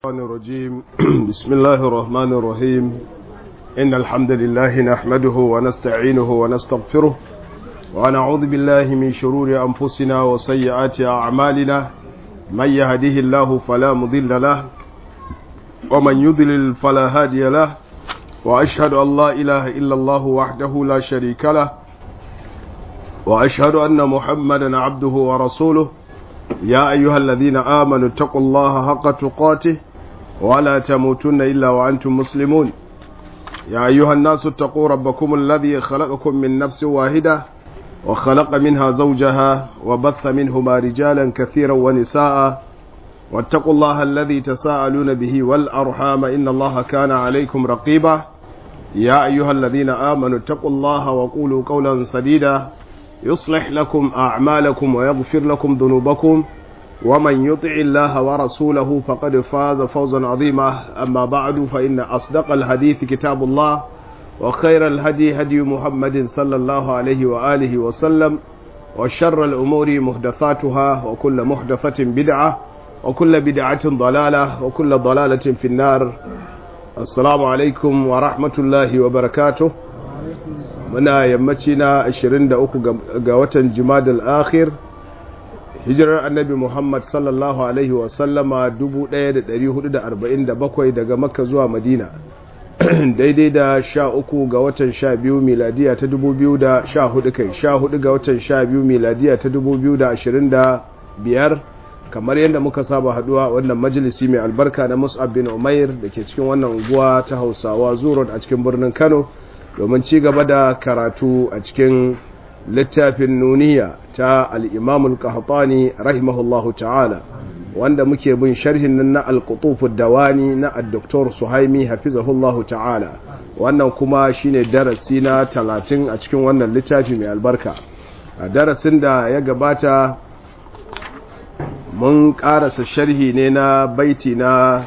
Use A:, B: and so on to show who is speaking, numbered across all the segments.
A: الشيطان الرجيم بسم الله الرحمن الرحيم إن الحمد لله نحمده ونستعينه ونستغفره ونعوذ بالله من شرور أنفسنا وسيئات أعمالنا من يهده الله فلا مضل له ومن يضلل فلا هادي له وأشهد أن لا إله إلا الله وحده لا شريك له وأشهد أن محمدا عبده ورسوله يا أيها الذين آمنوا اتقوا الله حق تقاته ولا تموتن إلا وأنتم مسلمون يا أيها الناس اتقوا ربكم الذي خلقكم من نفس واحدة وخلق منها زوجها وبث منهما رجالا كثيرا ونساء واتقوا الله الذي تساءلون به والأرحام إن الله كان عليكم رقيبا يا أيها الذين آمنوا اتقوا الله وقولوا قولا سديدا يصلح لكم أعمالكم ويغفر لكم ذنوبكم ومن يطع الله ورسوله فقد فاز فوزا عظيما أما بعد فإن أصدق الحديث كتاب الله وخير الهدي هدي محمد صلى الله عليه وآله وسلم وشر الأمور محدثاتها وكل محدثة بدعة وكل بدعة ضلالة وكل ضلالة في النار. السلام عليكم ورحمة الله وبركاته. muna yammaci na 23 ga watan Jumadal Akhir hijirar annabi Muhammad sallallahu alaihi wasallama 1447 daga Makka zuwa Madina daidai da 13 ga watan 12 miladiya ta 2014 kai 14 ga watan 12 miladiya ta 2025 kamar yadda muka saba haduwa wannan majalisi mai albarka na Mus'ab bin Umair dake cikin wannan unguwa ta Hausawa Zurot a cikin birnin Kano domin ci gaba da karatu a cikin littafin nuniya ta al-Imam al-Qahtani rahimahullahu ta'ala wanda muke bin sharhin nan na al-Qutuf ad-Dawani na Dr. Suhaimi hafizahullahu ta'ala wannan kuma shine darasi na 30 a cikin wannan littafi mai albarka. A darasin da ya gabata mun karasa sharhi ne na baiti na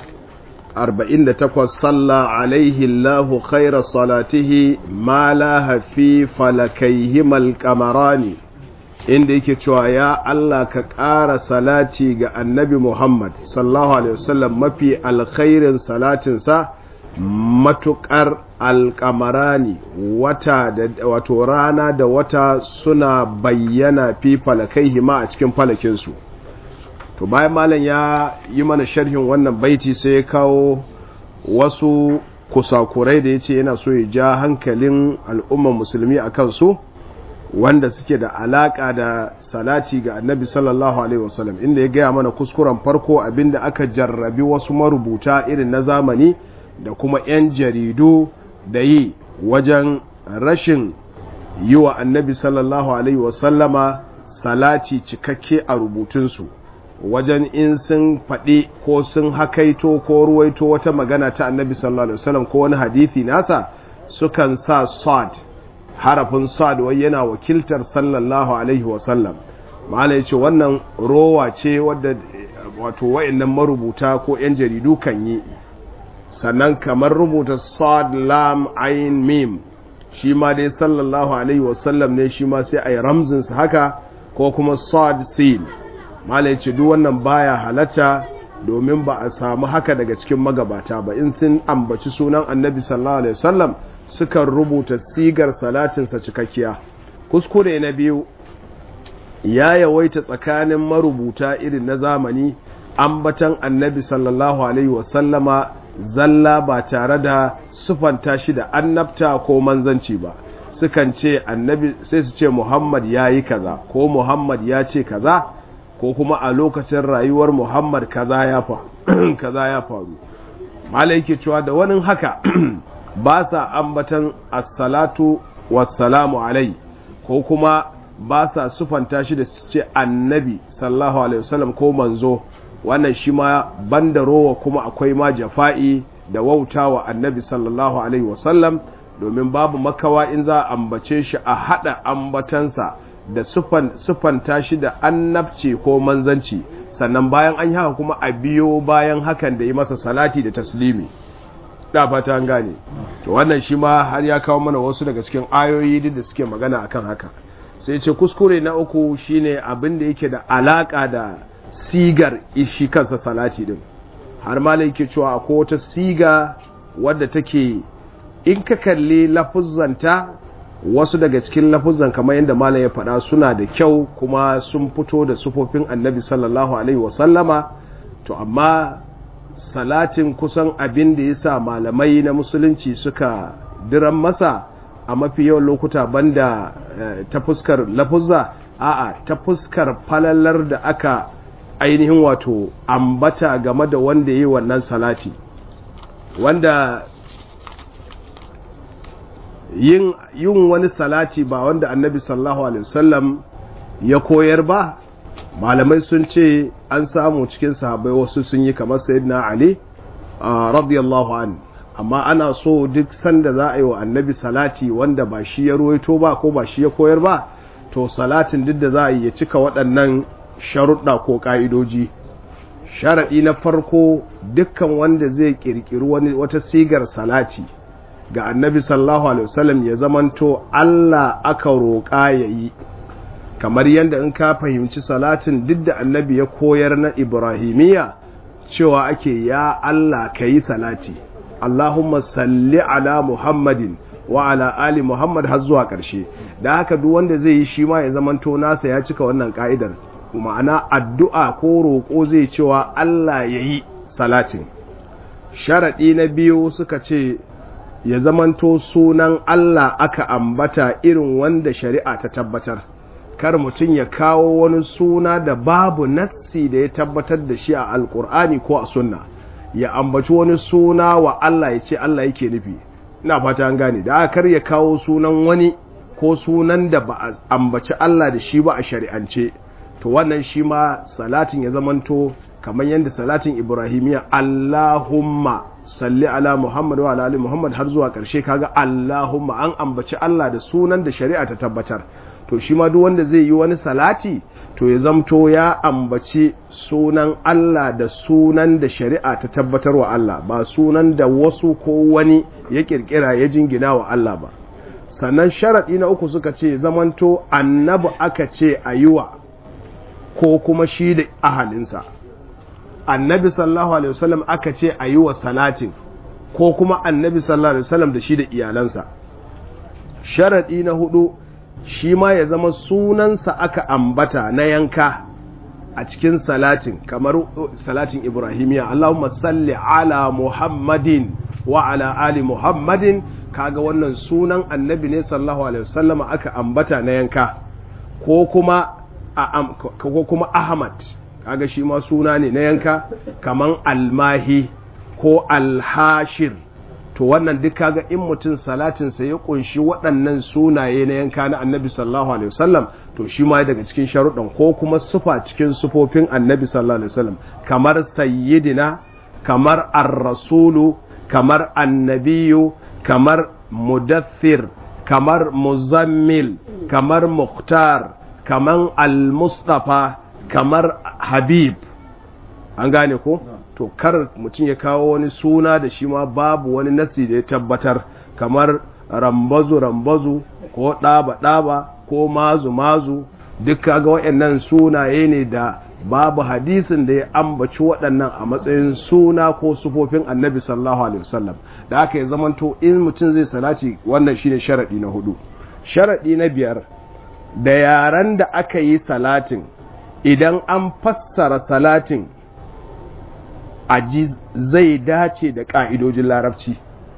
A: 48 salla alaihi Allahu khaira salatihi ma laha fi falakaihimal qamarani inda yake cewa ya Allah ka ƙara salati ga annabi Muhammad sallallahu alaihi wasallam mafi alkhairin salatinsa matuƙar alƙamarani wata da wato rana da wata suna bayyana fi falakaihima a cikin falakinsu. To bayan malam ya yi mana sharhin wannan baiti sai ya kawo wasu kusakurai da ya ce yana so ya ja hankalin al'ummar musulmi a kansu wanda suke da alaƙa da salati ga annabi sallallahu alaihi wasallam inda ya gaya mana kuskuren farko abinda aka jarrabi wasu marubuta irin na zamani da kuma 'yan jaridu da yi wajen rashin yi wa annabi sallallahu alaihi wasallama salati cikakke a rubutunsu wajen in sun faɗi ko sun hakaito ko ruwaito wata magana ta annabi sallallahu alaihi wasallam ko wani hadithi nasa sukan sa sad harafin sad wai yana wakiltar sallallahu alaihi wasallam ma'ana yace wannan rowa ce wadda wato wayannan marubuta ko yan jaridu kan yi sannan kamar rubuta sad lam ain mim shi ma dai sallallahu alaihi wasallam ne shi ma sai ai ramzin sa haka ko kuma sad sin mala ya ce duk wannan baya halatta domin ba a samu haka daga cikin magabata ba in sun ambaci sunan annabi sallallahu alaihi wasallam sukan rubuta sigar salatinsa cikakkiya. Kuskure na biyu ya yawaita tsakanin marubuta irin na zamani ambatan annabi sallallahu alaihi wasallama zalla ba tare da sufanta shi da annabta ko manzanci ba. Sukan ce annabi sai su ce Muhammad yayi kaza ko Muhammad ya ce kaza ko kuma a lokacin rayuwar Muhammad kaza ya faru. Malai yake cewa da wani haka ba sa ambatan as-salatu was-salamu alai ko kuma ba sa sufanta shi da su ce annabi sallallahu alaihi wasallam ko manzo. Wannan shi ma banda rowa kuma akwai ma jafa'i da wautawa annabi sallallahu alaihi wasallam domin babu makawa in za a ambace shi a hada ambatansa da sufanta shi da annabci ko manzanci sannan bayan an yi haka kuma a biyo bayan hakan da yi masa salati da taslimi da fata an gane. To wannan shi ma har ya kawo mana wasu daga cikin ayoyi da suke magana akan haka. Sai ce kuskure na uku shine abin da yake da alaka da sigar shi kansa salati din har malai yake cewa akwai wata siga wadda take in ka kalli lafuzzanta wasu daga cikin lafuzzan kamar yadda malam ya faɗa suna da kyau kuma sun fito da sufofin annabi sallallahu alaihi wasallama, to amma salatin kusan abin da ya sa malamai na musulunci suka diran masa a mafi yawan lokuta banda ta fuskar lafuzza, a'a ta fuskar falalar da aka ainihin wato ambata game da wanda yi wannan salati, wanda yin wani salati ba wanda annabi sallallahu alaihi wasallam ya koyar ba, malamai sun ce an samu cikin sahabbai wasu sun yi kamar sayyidina Ali radiyallahu an, amma ana so duk sanda za a yi wa annabi salati wanda ba shi ya ruwaito ba ko ba shi ya koyar ba, to salatin duk da za a yi ya cika waɗannan sharuɗa ko ƙa'idoji. Sharaɗi na farko, dukkan wanda zai ƙirƙiri wata sigar salati ga annabi sallallahu alaihi wasallam ya zamanto Allah aka roƙa ya yi, kamar yadda in ka fahimci salatin duk da annabi ya koyar na Ibrahimiyya cewa ake ya Allah ka yi salati, Allahumma salli ala Muhammadin wa ala ali Muhammad har zuwa ƙarshe. Da haka duk wanda zai yi shi ma ya zamanto nasa ya cika wannan ka'idar, ma'ana addu'a ko roƙo zai cewa Allah ya yi salatin. Sharaɗi na biyu suka ce ya zamanto sunan Allah aka ambata irin wanda shari'a ta tabbatar, kar mutum ya kawo wani suna da babu nassi da ya tabbatar da shi a alkur'ani ko a sunna, ya ambaci wani suna wa Allah ya ce Allah yake nufi. Ina fata an gane, da kar ya kawo sunan wani ko sunan da ba a ambaci Allah da shi ba a shari'ance, to wannan shi ma salatin ya zamanto kamar yadda salatin Ibrahimiyya Allahumma salli ala Muhammad wa ala ali Muhammad har zuwa ƙarshe, kaga Allahumma an ambaci Allah da sunan da shari'a ta tabbatar. To shi ma duk wanda zai yi wani salati to ya zamto ya ambaci sunan Allah da sunan da shari'a ta tabbatar wa Allah, ba sunan da wasu ko wani ya kirkira ya jingina wa Allah ba. Sannan sharaɗi na uku suka ce zamanto annabi aka ce a yi wa ko kuma shi da ahalinsa. Annabi sallallahu alaihi wasallam aka ce a yi wa salatin ko kuma annabi sallallahu alaihi wasallam da shi da iyalansa. Sharaɗi na hudu shi ma ya zama sunansa aka ambata na yanka a cikin salatin, kamar salatin Ibrahimiyya Allahumma salli ala Muhammadin wa ala ali Muhammadin, kaga wannan sunan annabi ne sallallahu alaihi wasallam aka ambata na yanka, ko kuma Ahmad, kaga shi ma suna ne na yanka, kaman Almahi ko Alhashir. To wannan duk kaga in mutum salatinsa ya kunshi waɗannan sunaye na yanka na annabi sallallahu alaihi wasallam, to shi ma daga cikin sharuɗan, ko kuma sufa cikin sufofin annabi sallallahu alaihi wasallam, kamar sayyidina, kamar ar-rasulu, kamar annabiyu, kamar mudaththir, kamar muzammil, kamar mukhtar, kamar al-mustafa, kamar habib. An gane ko? To kar mutum ya kawo wani suna da shi ma babu wani nasi da ya tabbatar, kamar rambazu ko ɗaba ko mazu duk kaga waɗannan sunaye ne da babu hadisin da ya ambaci waɗannan a matsayin suna ko sufofin annabi sallallahu alaihi wasallam. Da aka yi zamanto in mutum zai salati, wannan shine sharadi na hudu. Sharadi na biyar, da yaran da aka yi salatin idan an fassara salatin aji zai dace da ƙa'idojin larabci.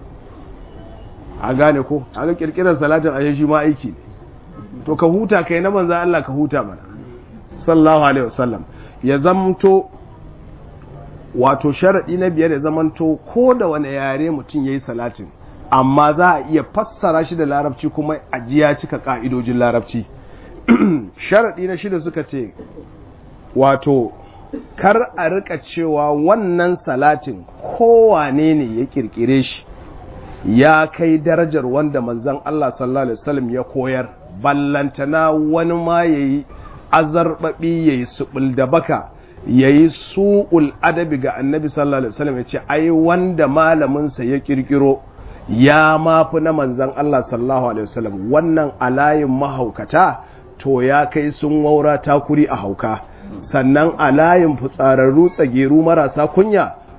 A: A gane ko? A ga ƙirƙirar salatin a shi ma aiki ne. To ka huta kai na manzan Allah, ka huta mana. Sallallahu Alaihi wasallam. Ya zamto, wato sharaɗi na biyar ya zamanto ko da wani yare mutum ya yi salatin, amma za a iya fassara shi da larabci kuma aji ya cika ƙa'idojin larabci. Sharaɗi na shida suka ce, wato, kar a rika cewa wannan salatin kowane ne ya kirkire shi ya kai darajar wanda manzon Allah sallallahu alaihi wasallam ya koyar, ballantana wani ma yayi azarbabi yayi subul da baka yayi su'ul adabi ga annabi sallallahu alaihi wasallam, yace ai wanda malamin sa ya kirkiro ya mafi na manzon Allah sallallahu alaihi wasallam. Wannan alayin mahaukata to ya kai sun waura takuri a hauka. Sannan a layin fitsararru tsageru marasa kunya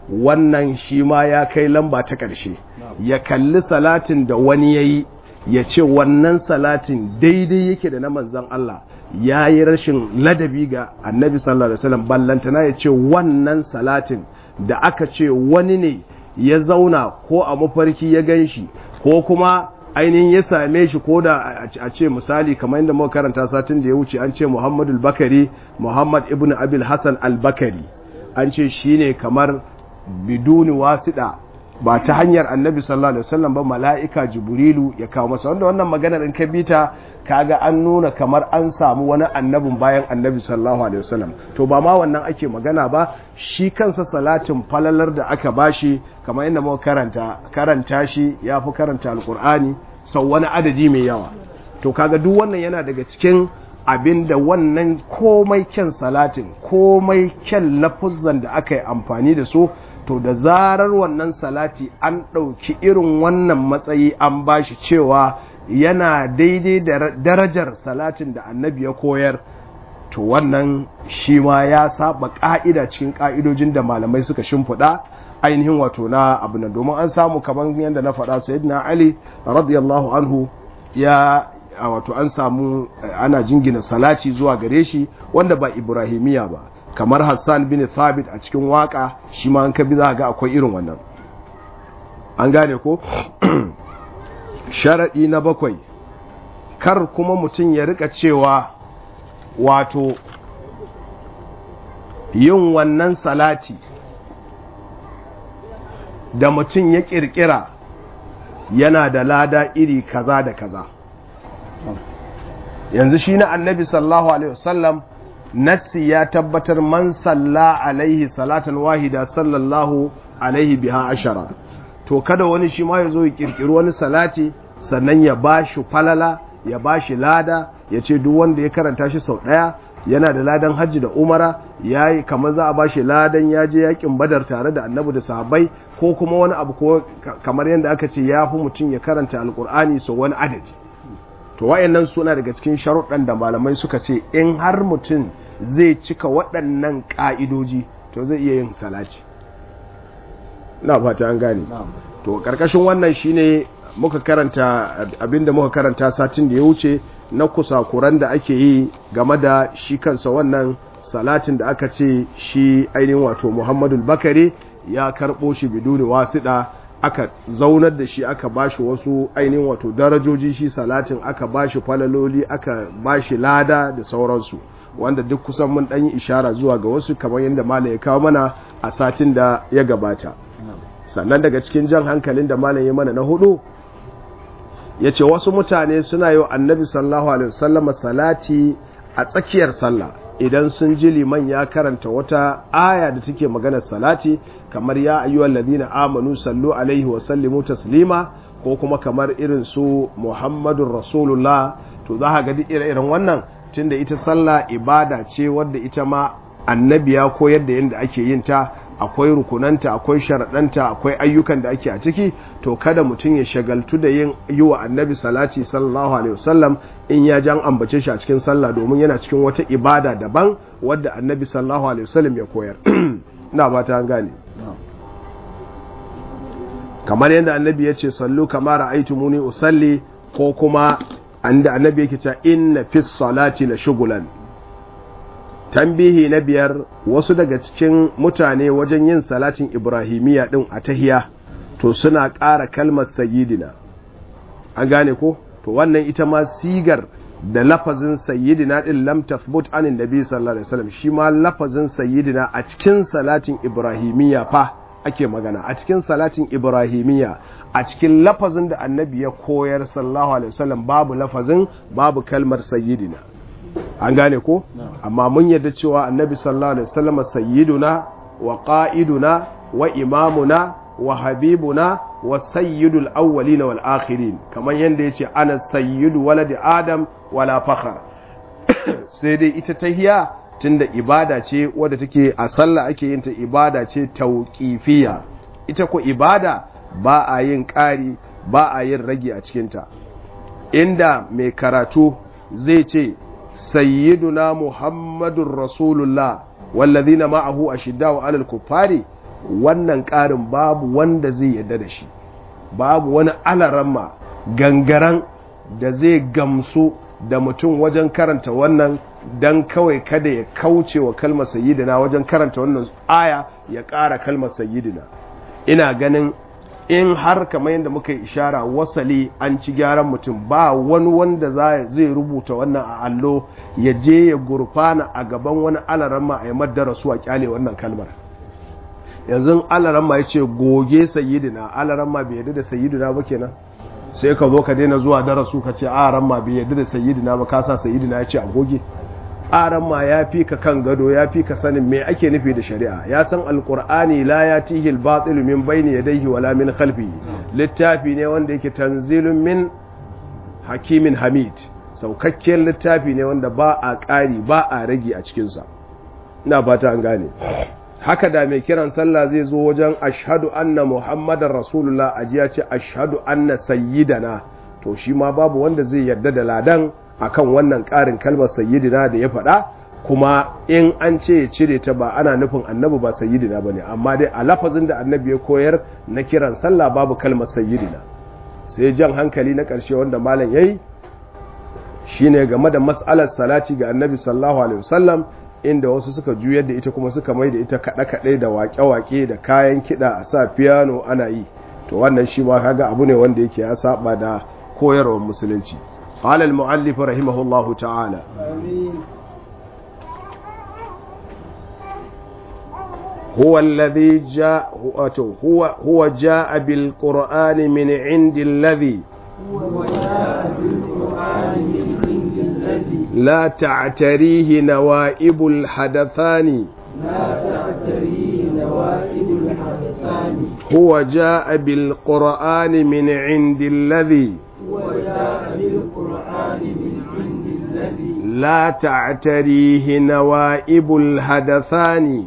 A: wannan shi ma ya kai lamba ta ƙarshe. Ya kalli salatin da wani ya yi ya ce wannan salatin daidai yake da na manzan Allah, ya yi rashin ladabi ga annabi sallallahu alaihi wasallam. Ballantana ya ce wannan salatin da aka ce wani ne ya zauna ko a mafarki ya gan shi ko kuma ainihin ya same shi, ko da a ce misali kamar yadda muka karanta satin da ya wuce an ce Muhammadu al-Bakari, Muhammad ibn Abil Hassan al-Bakari, an ce shi ne kamar biduni wasiɗa, ba ta hanyar annabi sallallahu alaihi wasallam ba, mala'ika Jibrilu ya kawo masa. Wanda wannan maganar in ka bita kaga an nuna kamar an samu wani annabin bayan annabi sallallahu alaihi wasallam. To ba ma wannan ake magana ba, shi kansa salatin falalar da aka bashi kamar yadda muka karanta shi ya fi karanta alkur'ani sau wani adadi mai yawa. To kaga duk wannan yana daga cikin abinda wannan komai kyan salatin, komai kyan lafuzan da aka yi amfani da su, to da zarar wannan salati an ɗauki irin wannan matsayi an bashi cewa yana daidai da darajar salatin da annabi ya koyar, to wannan shi ma ya saba ƙa'ida cikin ƙa'idojin da malamai suka shimfiɗa ainihin wato na abu nan. Domin an samu kamar yadda na faɗa, sayyidina Ali radiyallahu anhu ya wato an samu ana jingina salati zuwa gare shi wanda ba Ibrahimiya ba, kamar Hassan bin Thabit a cikin waka, shi ma an kabi za ga akwai irin wannan. An gane ko? Sharaɗi na 7, kar kuma mutum ya rika cewa wato yin wannan salati da mutum ya ƙirƙira yana da lada iri kaza da kaza. Yanzu shi na annabi sallallahu alaihi wasallam nassi ya tabbatar man salla alaihi salatan wahida sallallahu alaihi biha 10. To kada wani shi ma ya zo ya kirkiri wani salati sannan ya bashi falala, ya bashi lada, ya ce duk wanda ya karanta shi sau ɗaya yana da ladan hajji da umara, yayi kamar za a bashi ladan ya je yakin Badar tare da annabi da sahabbai, ko kuma wani abu ko kamar yadda aka ce ya fi mutum ya karanta alkur'ani sau wani adadi. To wayannan suna daga cikin sharuɗan da malamai suka ce in har mutum zai cika waɗannan ƙa'idoji to zai iya yin salati. Na fata an gane. To ƙarƙashin wannan shine muka karanta abinda muka karanta satin da ya wuce na kusakuran da ake yi game da shi kansa wannan salatin da aka ce shi ainihin wato Muhammadu Bakari ya karɓo shi biduni wasiɗa, aka zaunar da shi aka bashi wasu ainihin wato darajoji, shi salatin aka bashi falaloli, aka bashi lada da sauransu, wanda duk kusan mun ɗan yi ishara zuwa ga wasu kamar yadda malam ya kawo mana a satin da ya gabata. Sannan daga cikin jan hankalin da malam ya mana na 4, ya ce wasu mutane suna yi wa annabi sallallahu alaihi wasallam salati a tsakiyar sallah idan sun ji liman ya karanta wata aya da take maganar salati, kamar ya ayyuhal ladina amanu sallu alaihi wa sallimu taslima, ko kuma kamar irin su Muhammadur Rasulullah. To za ka ga duk irin wannan, tunda ita sallah ibada ce wadda ita ma annabi ya koyar da yadda ake yin ta, akwai rukunanta, akwai sharaɗanta, akwai ayyukan da ake a ciki. To kada mutum ya shagaltu da yi wa annabi salati sallallahu alaihi wasallam in ya jan ambace shi a cikin sallah, domin yana cikin wata ibada daban wadda annabi sallallahu alaihi wasallam ya koyar. Ina ba ta gane. Kamar yadda annabi ya ce sallu kama ra'aytumuni usalli, ko kuma anda annabi yake cewa inna fis salati la shughlan. Tambihi na 5, wasu daga cikin mutane wajen yin salatin Ibrahimiyya din a tahiya to suna ƙara kalmar sayyidina. An gane ko? To wannan ita ma sigar da lafazin sayyidina din lam tathbut anin nabi sallallahu alaihi wasallam, shi ma lafazin sayyidina a cikin salatin Ibrahimiyya fa ake magana, a cikin salatin Ibrahimiyya, a cikin lafazin da annabi ya koyar sallallahu alaihi wasallam babu lafazin, babu kalmar sayyidina. An gane ko? Amma mun yarda cewa annabi sallallahu alaihi wasallam sayyiduna wa qa'iduna wa imamuna wa habibuna wa sayyidul awwalin wal akhirin, kamar yanda yace ana sayyidu waladi adam wala fakhar. Sai dai ita tahiya tunda ibada ce wadda take a sallah ake yin ta, ibada ce tauqifiyya. Ita ko ibada ba a yin ƙari, ba a yin rage a cikin ta. Inda mai karatu zai ce sayyiduna Muhammadur Rasulullah wallazina ma'ahu ashiddau 'alal kuffari, wannan ƙarin babu wanda zai yarda da shi, babu wani alaramma gangaran da zai gamsu da mutum wajen karanta wannan dan kawai kada ya kauce wa kalmar sayyidina wajen karanta wannan aya ya ƙara kalmar sayyidina. Ina ganin in har kamar yadda muka yi ishara wasali an ci gyaran mutum, ba wani wanda zai rubuta wannan a allo ya je ya gurfana a gaban wani alaramma a yi maddara su a kyale wannan kalmar. Yanzu alaramma ya ce goge sayyidina, alaramma bai yadda da sayyidina ba kenan, sai ka zo ka daina zuwa darasu ka ce alaramma bai yadda da sayyidina ba, ka sa sayyidina ya ce a goge. Alaramma ya fi ka kan gado, ya fi ka sanin me ake nufi da shari'a, ya san alqur'ani la yatihi al-batil min bayni yadayhi wala min khalfihi, littafi ne wanda yake tanzilun min hakimin hamid, saukakken littafi ne wanda ba a ƙari ba a rage a cikinsa. Ina fata an gane. Haka da mai kiran sallah zai zo wajen ashhadu anna muhammadar rasulullah ajiya ce ashhadu anna sayyidana, to shi ma babu wanda zai yarda da ladan akan wannan ƙarin kalmar sayyidina da ya faɗa, kuma in an ce ya cire ta ba ana nufin annabi ba sayyidina bane, amma dai a lafazin da annabi ya koyar na kiran sallah babu kalmar sayyidina. Sai jan hankali na ƙarshe wanda malam yayi shine game da mas'alar salati ga annabi sallallahu alaihi wasallam, inda wasu suka juyar da ita kuma suka mai da ita kaɗe-kaɗe da waƙe-waƙe da kayan kiɗa a sa piano ana yi, to wannan shi ma kaga abu ne wanda yake ya saba da koyarwar musulunci. قال المؤلف رحمه الله تعالى هو الذي جاء هو جاء بالقرآن من عند الذي لا تعتريه نوائب الحدثان هو جاء بالقرآن من عند الذي لا تعتريه نوائب الحدثان.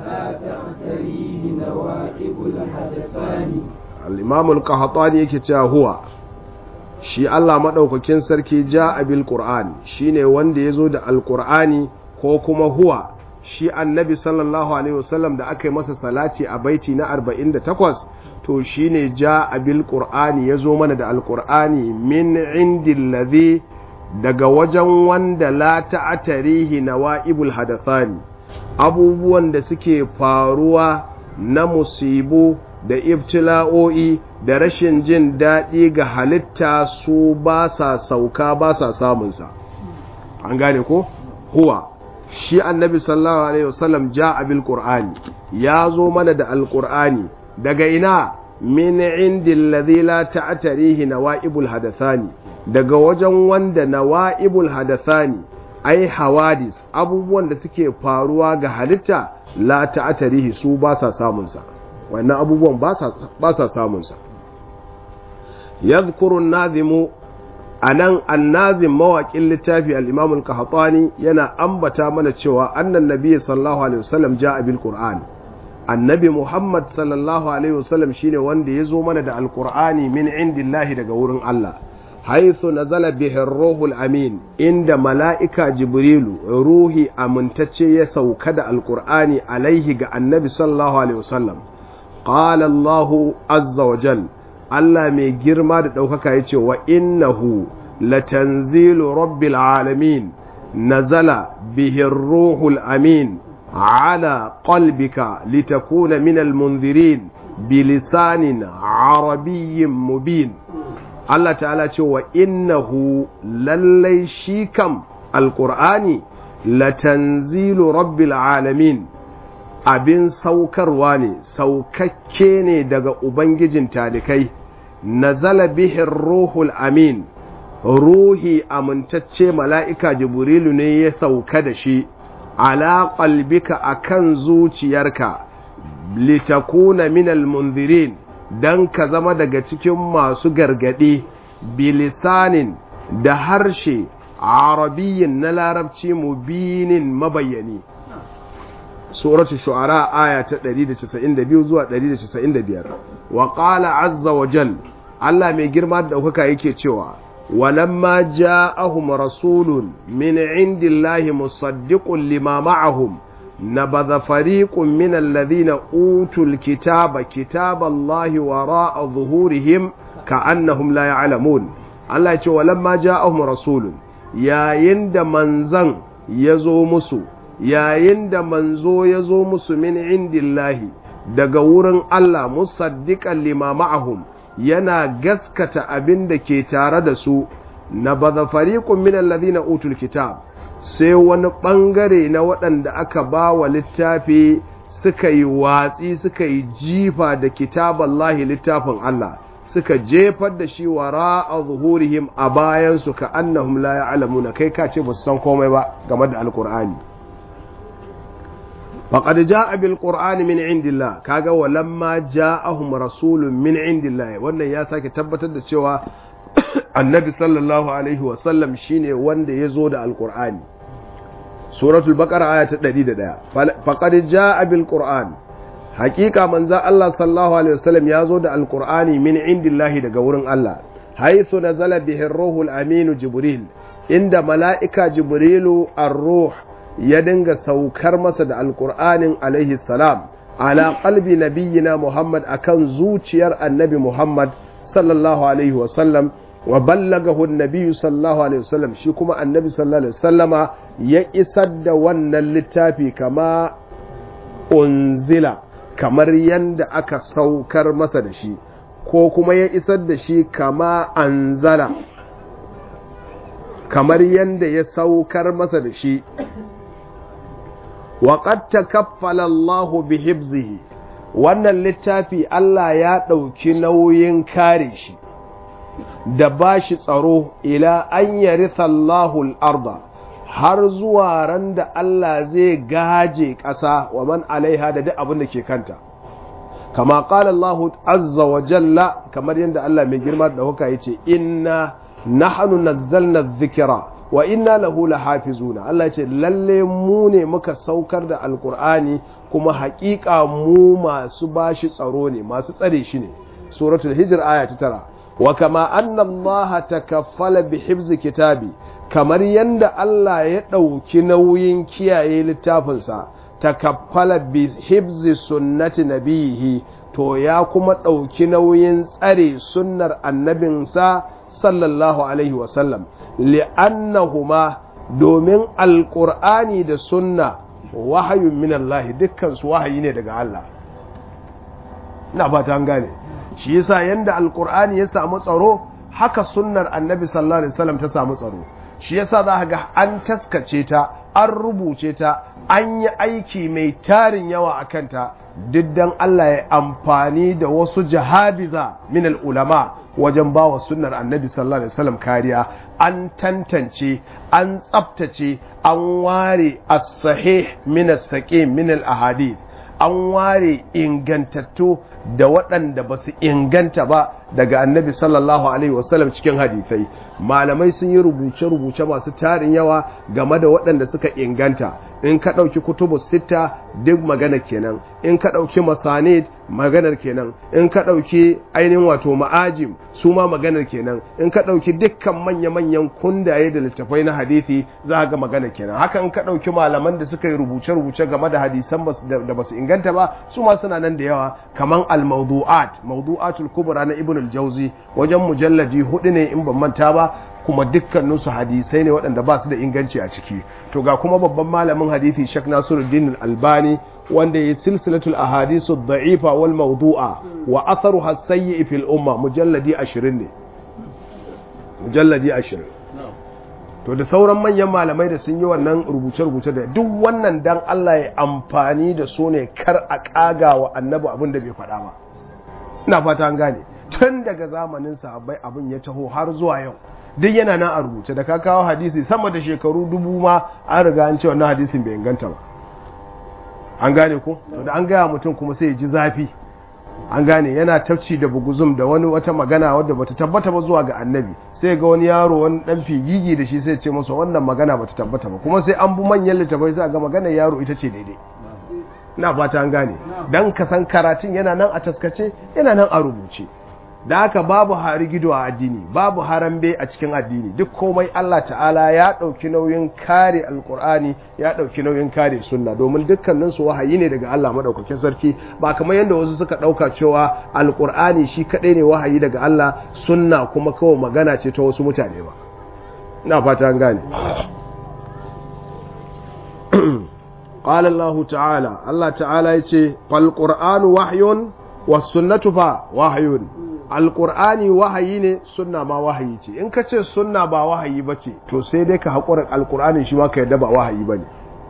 A: الإمام القحطاني يكتا هو shi Allah maɗaukakin sarki ja bil Qur'an, shine wanda ya zo da alƙur'ani, ko kuma huwa shi annabi sallallahu alaihi wasallam da aka yi masa salati a baiti na 48, to shine ja bil Qur'ani, ya zo mana da alƙur'ani min indillazi, daga wajen wanda la ta'tarihi nawaibul hadathani, abubuwan da suke faruwa na musibu da ibtila'o'i da rashin jin daɗi ga halitta su ba sa sauka ba sa samunsa. An gane ko? Huwa shi annabi sallallahu alaihi wasallam ja'a bil qur'ani, ya zo mana da alqur'ani daga ina? Min indil ladhi la ta'tarihi nawaibul hadathani, daga wajen wanda nawaibul hadathani ai hawadis, abubuwan da suke faruwa ga halitta, la ta'tarihi su ba sa samunsa, wannan abubuwan ba sa samunsa. yadhkuru an-nazimu, anan an-nazim mawaƙin littafi al-imam al-qahtani yana ambata mana cewa annan nabiy sallallahu alaihi wasallam ja'a bil qur'an, annabi muhammad sallallahu alaihi wasallam shine wanda yazo mana da al-qur'ani min indillahi, daga wurin Allah, haythu nazala bihi ar-ruhul amin, inda mala'ika jibrilu ruhi amintacce ya sauka da al-qur'ani alaihi ga annabi sallallahu alaihi wasallam. qala Allah azza wa jalla, Allah mai girma da ɗaukaka ya ce wa innahu latanzilu rabbil alamin nazala bihi ruhul amin ala qalbika litakuna minal munzirin bilisanin arabiyyin mubin. Allah ta'ala ce wa innahu lallai shi kam alqur'ani latanzilu rabbil alamin, abin saukarwa ne, saukakke ne daga ubangijin talikai. nazala bihin ruhul amin, ruhi amintacce mala'ika jibrilu ne ya sauka da shi, ala qalbika akan zuciyarka, litakuna minal munzirin, dan ka zama daga cikin masu gargadi, bilisanin da harshe arabiyyin na larabci mubinin mabayyani. suratul shu'ara aya ta 192 zuwa 195. wa qala azza wa jal, Allah mai girma da daukaka yake cewa walamma ja'ahum rasulun min indillahi musaddiqun lima ma'ahum nabadha fariqun min alladhina utul kitaba kitaballahi wara'a zuhurihim ka'annahum la ya'lamun. Allah ya ce walamma ja'ahum rasulun, yayin da manzan yazo musu, yayin da manzo yazo musu min indillahi daga wurin Allah, musaddiqan lima ma'ahum, yana gaskata abin da ke tare da su, nabadha fariqun min alladhina utul kitab, sai wani ɓangare na waɗanda aka ba wa littafi suka yi watsi, suka yi jifa da kitaballahi, littafin Allah, suka jefar da shi wara a zuhurihim a bayansu, ka annahum la ya'lamuna, kai ka ce ba su san komai ba game da alkur'ani. faqad ja'a bil qur'ani min indillah, kaga walamma ja'ahum rasulun min indillah, wannan ya sake tabbatar da cewa annabi sallallahu alaihi wa sallam shine wanda ya zo da alkur'ani. suratul baqara aya ta 101, faqad jaa bil qur'an, haqiqa manzo Allah sallallahu alaihi wasallam yazo da alqur'ani min indillahi, daga wurin Allah, haythu nazala bihi ar-ruhul amin jibril, inda mala'ika jibrilu ar-ruh ya dinga saukar masa da alqur'anin alaihi salam, ala qalbi nabiyyina muhammad, akan zuciyar annabi muhammad sallallahu alaihi wasallam, wa ballagahu an-nabiy sallallahu alaihi wasallam, shi kuma annabi sallallahu alaihi wasallama ya isar da wannan littafi kama unzila, kamar yanda aka saukar masa da shi, ko kuma ya isar da shi kama anzala, kamar yanda ya saukar masa da shi. wa qad takaffala Allahu bi hifzihi, wannan littafi Allah ya ɗauki nauyin kare shi da ba shi tsaro, ila an yaritha Allahu al-arda, har zuwa ran da Allah zai gaje ƙasa, wa man alaiha, da duk abin da ke kanta, kama qala Allah azza wa jalla, kamar yadda Allah mai girma da huka yace inna nahnu nazzalna dhikra wa inna lahu lahafizuna. Allah yace lalle mu ne muka saukar da alqur'ani, kuma haƙiƙa mu masu bashi tsaro ne, masu tsare shi ne. suratul hijr aya ta 9. wa kama anna Allah takaffala bi hifzi kitabi, kamar yanda Allah ya ɗauki nauyin kiyaye littafinsa, takaffala bi hifzi sunnati nabihi, to ya kuma ɗauki nauyin tsare sunnar annabinsa sallallahu alaihi wasallam, li'annahuma, domin alƙur'ani da sunna wahayun min Allah, dukkan su wahayi ne daga Allah. ina fata an gane. shi yasa yanda alqur'ani ya samu tsaro, haka sunnar annabi sallallahu alaihi wasallam ta samu tsaro. shi yasa za ka ga an taskace ta, an rubuce ta, an yi aiki mai tarin yawa akan ta, duk dan Allah ya amfani da wasu jahabiza min ulama wajen bawa sunnar annabi sallallahu alaihi wasallam kariya. an tantance, an tsaftace, an ware as-sahih min as-saqim min al-ahadith, an ware ingantattu da waɗanda ba su inganta ba daga annabi sallallahu alaihi wasallam cikin hadithai. malamai sun yi rubuce-rubuce masu tarin yawa game da waɗanda suka inganta. in ka ɗauki kutubu sita, duk magana kenan. in ka ɗauki masanid, maganar kenan. in ka ɗauki ainihin wato ma'ajim, su ma maganar kenan. in ka ɗauki dukkan manya-manyan kundaye da littafai na hadithi, za ga magana kenan. haka in ka ɗauki malaman da suka yi rubuce-rubuce game da hadisan da ba su inganta ba, su ma suna nan da yawa, kaman mawdu'atul kubra na ibn al-jawzi, wajen mujalladi 4 ne in ban manta ba, kuma dukkaninsu hadisai ne waɗanda ba su da inganci a ciki. to ga kuma babban malamin hadisi Sheikh Nasiruddin Al-Albani, wanda ya silsilatul ahadisu dha'ifa wal mawdu'a wa atharuha as-sayyi fil umma, mujalladi 20 ne, mujalladi 20. to da sauran manyan malamai da sun yi wannan rubuce-rubuce, da duk wannan dan Allah ya amfani da su ne, kar a kaga wa annabi abin da bai faɗa ba. ina fata an gane. tun daga zamanin sahabbai abin ya taho har zuwa yau, duk yana nan a rubuce. da ka kawo hadisi sama da shekaru 1000 ma, an riga an ce wannan hadisin bai inganta ba. an gane ko? da an gaya mutum kuma sai ya ji zafi. an gane, yana tafci da buguzum da wata magana wadda bata tabbata ba zuwa ga annabi, sai ga wani yaro, wani dan figigi da shi, sai ce masa wannan magana bata tabbata ba, kuma sai an bu manyan littafai sai ga maganar yaro ita ce daidai. ina fata an gane. dan ka san karatun yana nan a taskace, yana nan a rubuce. da haka babu harigido a addini, babu harambe a cikin addini, duk komai Allah ta'ala ya ɗauki nauyin kare alkur'ani, ya ɗauki nauyin kare sunna, domin dukkaninsu wahayi ne daga Allah maɗaukakin sarki, ba kamar yadda wasu suka ɗauka cewa alkur'ani shi kaɗai ne wahayi daga Allah, sunna kuma kawai magana ce ta wasu mutane ba. Ina fata an gane. قال الله تعالى الله تعالى يقول فالقرآن وحي والسنة وحي القرآن وحي ne sunna ma wahayi ce in ka ce sunna ba wahayi bace to sai dai ka haƙura alqur'ani shi ma ka yadda ba wahayi bane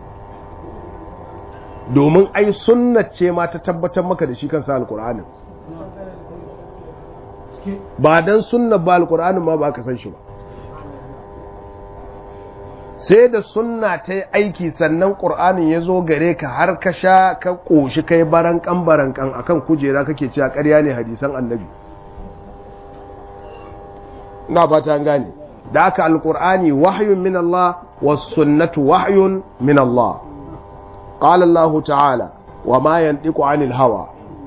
A: domin ai sunna ce ma ta tabbatar maka da shi kansa alqur'anin ba dan sunna ba alqur'anin ma ba ka san shi ba sai da sunna ta yi aiki sannan ƙur'anin ya zo gare ka har ka sha ka ƙoshi kai barankan akan kujera kake cewa ƙarya ne hadisan annabi na ba ta gane da aka alƙur'ani wahyun min Allah was sunnatu wahyun min Allah qala Allah ta'ala wa ma yantiqu anil hawa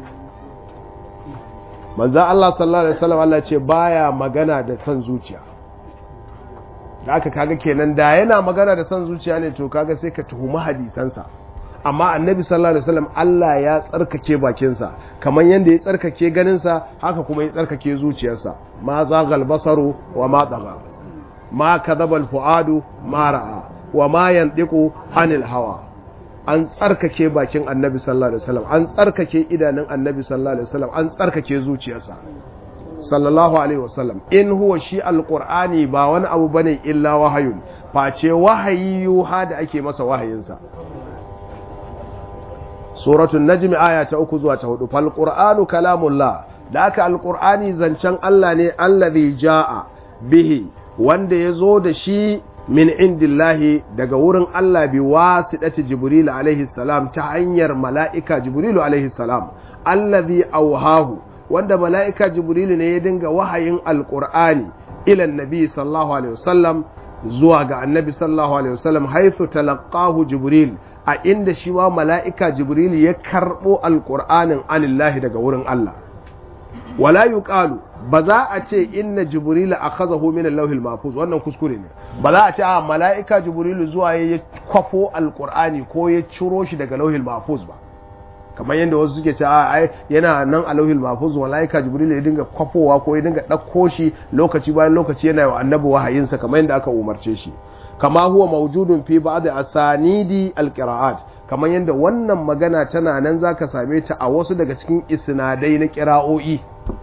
A: manzo Allah sallallahu alaihi wasallam Allah ce baya magana da san zuciya da aka kaga kenan da yana magana da son zuciya ne to kaga sai ka tuhumi hadisansa amma annabi sallallahu alaihi wasallam Allah ya tsarkake bakinsa kamar yanda ya tsarkake ganinsa haka kuma ya tsarkake zuciyarsa ma zagal basaru wa ma daga ma kadhabal fuadu ma ra'a wa ma yantiqu anil hawa an tsarkake bakin annabi sallallahu alaihi wasallam an tsarkake idanun annabi sallallahu alaihi wasallam an tsarkake zuciyarsa sallallahu alaihi wasallam in huwa shi alqur'ani ba wani abu bane illa wahayun face wahayi yuha da ake masa wahayinsa suratul najm aya ta 3 zuwa ta 4 fal qur'anu kalamullah da aka alqur'ani zancen Allah ne allazi jaa bihi wanda yazo da shi min indillahi daga wurin Allah bi wasidati jibril alaihi salam ta hanyar mala'ika jibril alaihi salam allazi awhahu wanda mala'ika jibrilu ne ya dinga wahayin alƙur'ani ilan nabi sallallahu alaihi wasallam zuwa ga annabi sallallahu alaihi wasallam haithu talaqahu jibril a inda shi ma mala'ika jibrilu ya karɓo alƙur'anin anillahi daga wurin Allah wala yuqalu ba za a ce inna jibrilu akhadhahu min al-lawhil mahfuz wannan kuskure ne ba za a ce a mala'ika jibrilu zuwa ya kwafo alƙur'ani ko ya ciro shi daga lawhil mahfuz ba kamar yadda wasu suke cewa ai yana nan a lauhil mahfuz malaika jibril ya dinga kwafowa ko ya dinga dauko shi lokaci bayan lokaci yana wa annabi wahayinsa kamar yadda aka umarce shi kama huwa mawjudun fi ba'd asanidi alqira'at kamar yadda wannan magana tana nan zaka same ta a wasu daga cikin isnadai na qira'o'i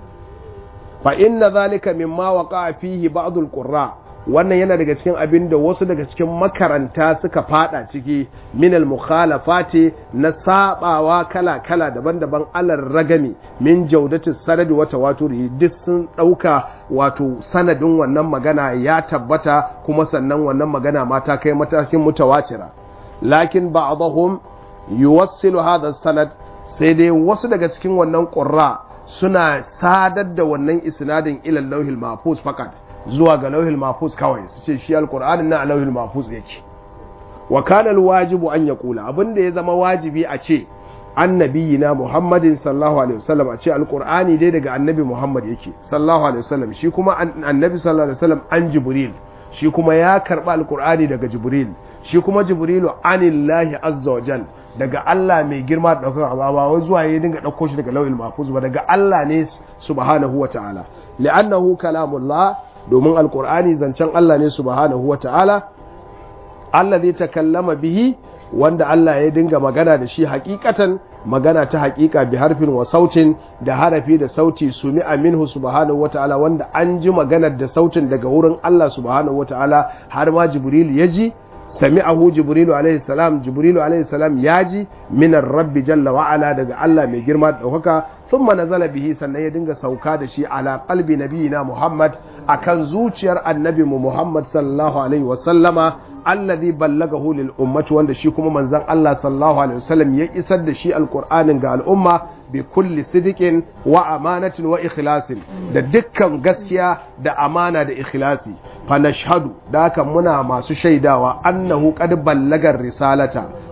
A: fa inna zalika mimma waqa'a fihi ba'd alqurra wannan yana daga cikin abin da wasu daga cikin makaranta suka fada ciki minal mukhalafati na sabawa kala-kala daban-daban alar ragami min jaudatis sanadi wa tawaturi duk sun dauka wato sanadin wannan magana ya tabbata kuma sannan wannan magana ma ta kai matakin mutawatira lakin ba'dahum yuwassilu hadha sanad sai dai wasu daga cikin wannan qurra suna sadar da wannan isnadin ila lauhil mahfuz faqat zuwa ga lauhil mahfuz kawai su ce shi alqur'anin na lauhil mahfuz yake wa kana alwajibu an yaqula abinda ya zama wajibi a ce annabiyina muhammadin sallallahu alaihi wasallam a ce alqur'ani dai daga annabi muhammad yake sallallahu alaihi wasallam shi kuma annabi sallallahu alaihi wasallam an jibril shi kuma ya karba alqur'ani daga jibril shi kuma jibrilu anillahi azza wajal daga Allah mai girma da daukar amma ba wai zuwa ya dinga dauko shi daga lauhil mahfuz ba daga Allah ne subhanahu wataala li'annahu kalamullah domin alkur'ani zancen Allah ne subhanahu wa ta'ala Allah zai takallama bihi wanda Allah ya dinga magana da shi hakikatan magana ta hakika bi harfin wa sautin da harafi da sauti sumi minhu subhanahu wa ta'ala wanda an ji maganar da sautin daga wurin Allah subhanahu wa ta'ala har ma jibril ya ji sami'ahu jibrilu alaihi salam ya ji minar rabbi jalla wa ala daga Allah mai girma da daukaka thumma nazala bihi sannan ya dinga sauka da shi ala qalbi nabiyina Muhammad akan zuciyar annabi mu Muhammad sallallahu alaihi wa sallama alladhi ballagahu lil ummati wanda shi kuma manzon Allah sallallahu alaihi wasallam ya isar da shi alqur'anin ga al'umma bi kulli sidiqin wa amanatin wa ikhlasin da dukkan gaskiya da amana da ikhlasi fa nashhadu da haka muna masu shaidawa annahu qad ballagar risalata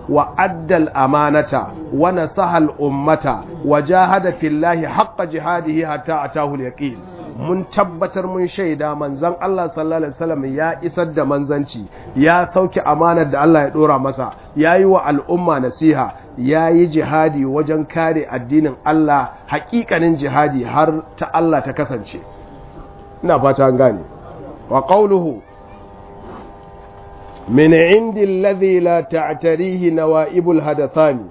A: wa addal amanata wa nasaha al-ummata wa jahada fillahi haqqa jihadihi hatta atahu al-yaqin. Mun tabbatar mun shaida manzon Allah sallallahu alaihi wasallam ya isar da manzanci, ya sauke amanar da Allah ya dora masa, yayi wa al'umma nasiha, yayi jihadi wajen kare addinin Allah, haƙiƙanin jihadi har ta Allah ta kasance. Ina fata an gane. Wa qawluhu min indi alladhi la ta'tarihi nawa'ibul hadathani.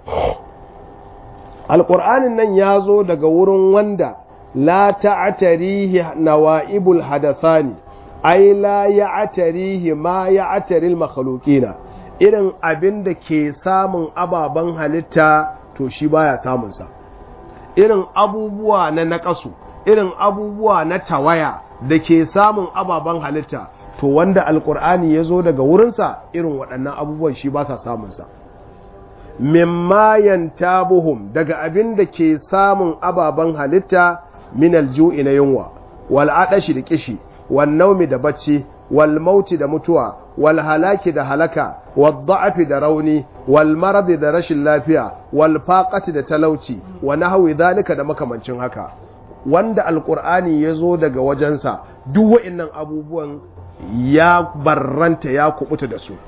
A: Alqur'anin nan yazo daga wurin wanda la ta'tarihi nawa'ibul hadathani, ay la ya'tarihi ma ya'taril makhluqina, irin abin da ke samun ababen halitta to shi baya samun sa, irin abubuwa na naqasu, irin abubuwa na tawaya da ke samun ababen halitta to wanda alkur'ani ya zo daga wurinsa irin waɗannan abubuwan shi ba sa samunsa. Mimma yantabuhum, daga abin da ke samun ababen halitta, min alju'i na yunwa, wal adashi da kishi, wal naumi da bacci, wal mauti da mutuwa, wal halaki da halaka, wal da'afi da rauni, wal maradi da rashin lafiya, wal faqati da talauci, wa nahwi zalika da makamancin haka. Wanda alkur'ani ya zo daga wajensa duk wa'innan abubuwan ya barranta, ya kubuta da su,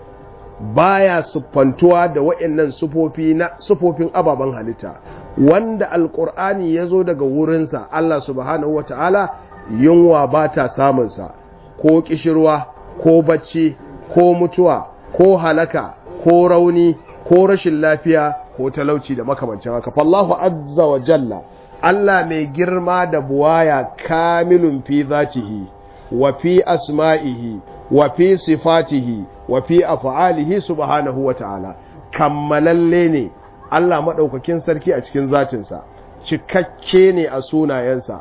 A: baya siffantuwa da wa'innan sufofin ababen halitta. Wanda alkur'ani ya zo daga wurinsa Allah subhanahu wata'ala, yunwa ba ta samunsa, ko kishirwa, ko bacci, ko mutuwa, ko halaka, ko rauni, ko rashin lafiya, ko talauci da makamancin haka. Fallahu azza wa jalla, Allah mai girma da buwaya, kamilun fi zatihi wa fi asma'ihi wa fi sifatihi wa fi af'alihi subhanahu wa ta'ala. Kammalalle ne Allah maɗaukakin sarki a cikin zatinsa, cikakke ne a sunayensa,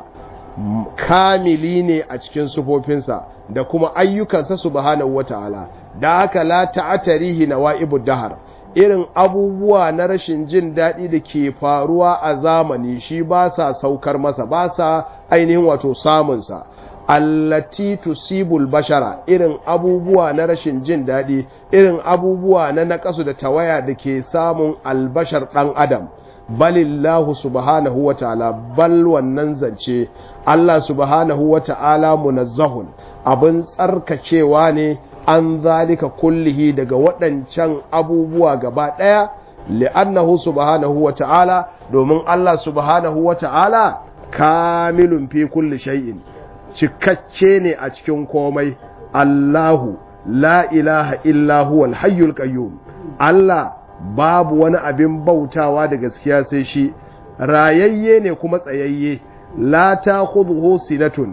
A: kamili ne a cikin sufofinsa da kuma ayyukansa subhanahu wa ta'ala. Da haka la ta'atarihi nawa'ibud dahar, irin abubuwa na rashin jin daɗi da ke faruwa a zamani shi ba sa saukar masa, ba sa ainihin wato samunsa. Allati tusibul bashara, irin abubuwa na rashin jin daɗi, irin abubuwa na naƙasu da tawaya da ke samun albashar ɗan adam. Balillahu subhanahu wa ta'ala, bal wannan zance Allah subhanahu wa ta'ala munazzahun, abin tsarkakewa ne an zalika kullihi, daga waɗancan abubuwa gaba ɗaya. Li'annahu subhanahu wa ta'ala, domin Allah subhanahu wa ta'ala kamilun fi kulli shay'in, cikakke ne a cikin komai. Allahu la ilaha illa huwal hayyul qayyum, Allah babu wani abin bautawa da gaskiya sai shi, rayayye ne kuma tsayayye. La ta'khudhuhu sinatun,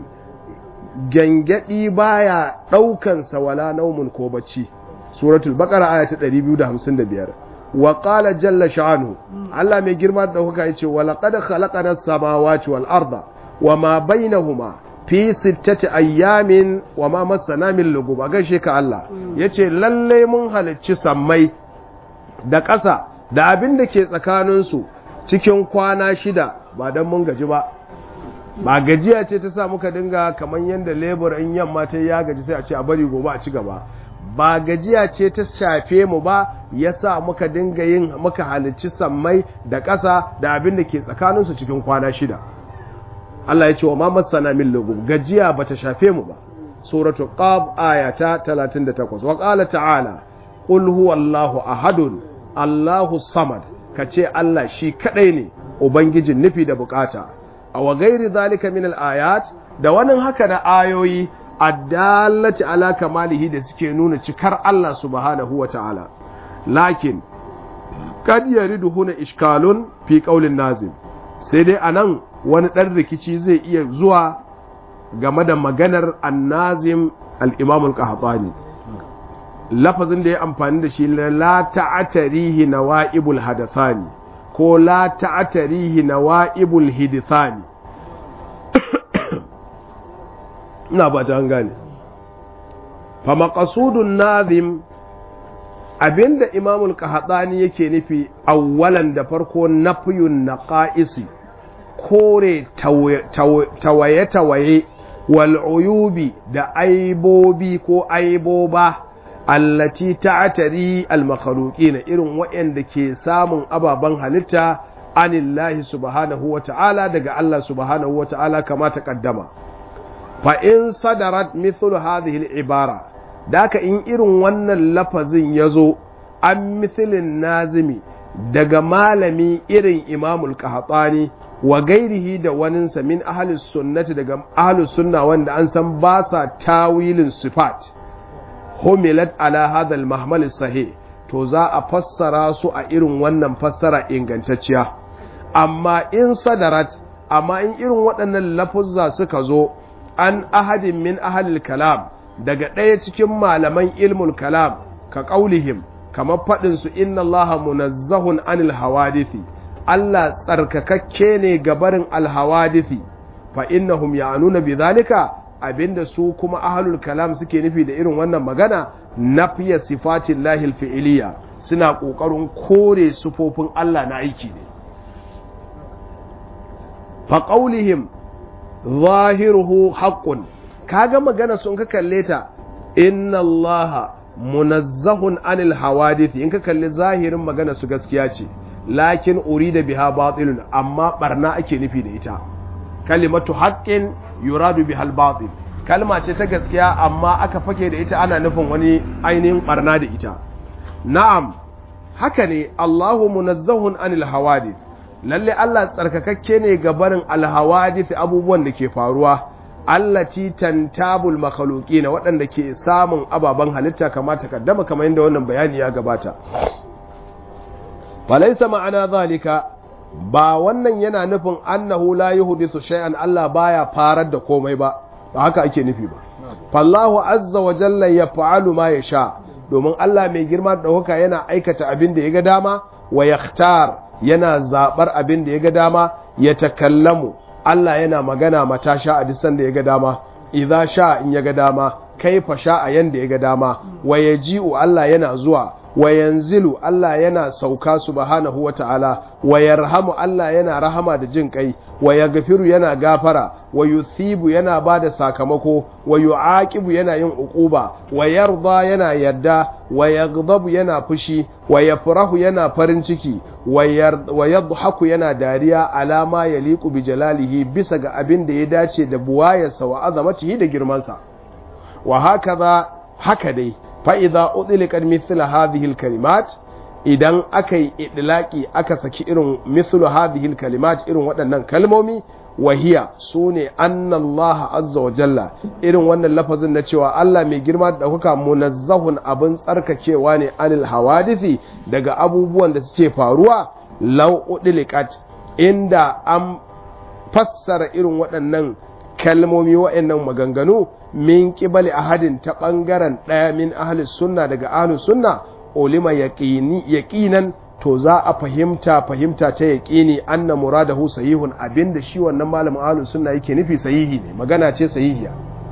A: gangadi baya ɗaukansa, wala naumun ko bacci. Suratul Baqara aya ta 255. Wa qala jalla sha'anu, Allah mai girma da dauka yace wa laqad khalaqana as-samawati wal arda wama bainahuma fi sittati ayyamin wama massana min lugub. A gaishe ka Allah yace lalle mun halicci sammai da ƙasa da abin da ke tsakaninsu cikin kwana 6, ba dan mun gaji ba. Ba gajiya ce ta sa muka dinga kamar yadda lebur in yamma ta ya gaji sai a ce a bari gobe a ci gaba. Ba gajiya ce ta shafe mu ba ya sa muka dinga muka halicci sammai da ƙasa da abin da ke tsakaninsu cikin kwana 6. Allah ya ce wa ma masana min lugub, gajiya ba ta shafe mu ba. Suratul Qaf aya ta 38. Wa qala ta'ala qul huwallahu ahadun Allahu samad, kace Allah shi kadai ne ubangijin nufi da bukata. A wa gairi zalika min al-ayat, da wannan haka na ayoyi addallati ala kamalihi da suke nuna cikar Allah subhanahu wa ta'ala. Lakin kad yaridu huna ishkalun fi qaulin nazim, sai dai anan wani dan rikici zai iya zuwa game da maganar annazim al-imam al-qahtani. Lafazin da ya amfani da shi la ta'atarihi nawa'ibul hadathani ko la ta'atarihi nawa'ibul hidithani. ina ba ta gane. Fa maqasudun nazim, abinda imamul qahtani yake nufi awwalan da farko, nafyun naqaisi, kore tawaye wal uyubi da aibobi ko aiboba allati ta'tari al-makhluqina irin waɗanda ke samun ababan halitta anillahi subhanahu wa ta'ala daga Allah subhanahu wa ta'ala kama taqaddama fa in sadarat mithlu hadhihi al-ibara daka in irin wannan lafazin yazo an mithlin nazimi daga malami irin imamul qahtani wa gairihi da waninsa min ahlus sunnati daga ahlus sunna wanda an san ba sa tawilin sifat humilat ala hadha al-mahmal sahih to za a fassara su a irin wannan fassara ingantacciya amma in sadarat amma in irin waɗannan lafuzza suka zo an ahadin min ahlil kalam daga ɗaya cikin malaman ilmul kalam ka qaulihim kamar faɗin su inna allaha munazzahun anil hawadithi Allah tsarkakakke ne ga barin alhawadithi fa innahum ya'nuna bidhalika abinda su kuma ahlul kalam suke nufi da irin wannan magana nafiya sifatin lahil fi'iliya suna kokarin kore sufofin Allah na aiki ne fa qaulihim zahiruhu haqqun kaga magana sun ka kalle ta inna allaha munazzahun anil hawadithi in ka kalli zahirin magana su gaskiya ce lakin urida biha batilun amma barna ake nufi da ita kalimatu haqqin yuradu bihal batil kalma ce ta gaskiya amma aka fake da ita ana nufin wani ainihin barna da ita na'am haka ne Allahu munazzahun anil hawadith lalle Allah tsarkakakke ne ga barin alhawadith abubuwan da ke faruwa allati tantabul makhluqina waɗanda ke samun ababan halitta kamar takaddama kamar yadda wannan bayani ya gabata falaisa ma'ana zalika ba wannan yana nufin annahu la yuhdithu shay'an Allah baya farar da komai ba haka ake nufi ba fallahu azza wa jalla yaf'alu ma yasha domin Allah mai girma da dauka yana aikata abin da yaga dama wa yakhtar yana zabar abin da yaga dama ya takallamu Allah yana magana mata sha a disan da yaga dama idza sha in yaga dama kaifa sha a yanda yaga dama wa yaji'u Allah yana zuwa wa yanzilu Allah yana sauka subhanahu wa ta'ala wa yarhamu Allah yana rahama da jin kai wa yaghfiru yana gafara wa yuthibu yana bada sakamako wa yu'aqibu yana yin uquba wa yarda yana yadda wa yaghdabu yana fushi wa yafrahu yana farin ciki wa yadhaku yana dariya alama yaliqu bi jalalihi bisa ga abin da ya dace da buwayarsa wa azamatihi da girmansa wa haka dai fa'iza utsilikan mithla hadhihi kalimat idan aka yi idlaki aka saki irin mithlu hadhihi kalimat irin waɗannan kalmomi wahiya su ne annallaha azza wa jalla irin wannan lafazin na cewa Allah mai girma da ɗaukaka munazzahun abin tsarkakewa ne anil hawadisi daga abubuwan da suke faruwa law udlikat inda an fassara irin waɗannan kalmomi waɗannan maganganu min qibali ahadin ta bangaren daya min ahli sunna daga ahli sunna ulima yaqinan to za a fahimta ta yaqini anna muradahu sahihun abinda shi wannan malamin ahli sunna yake nufi sahihi ne magana ce sahihiya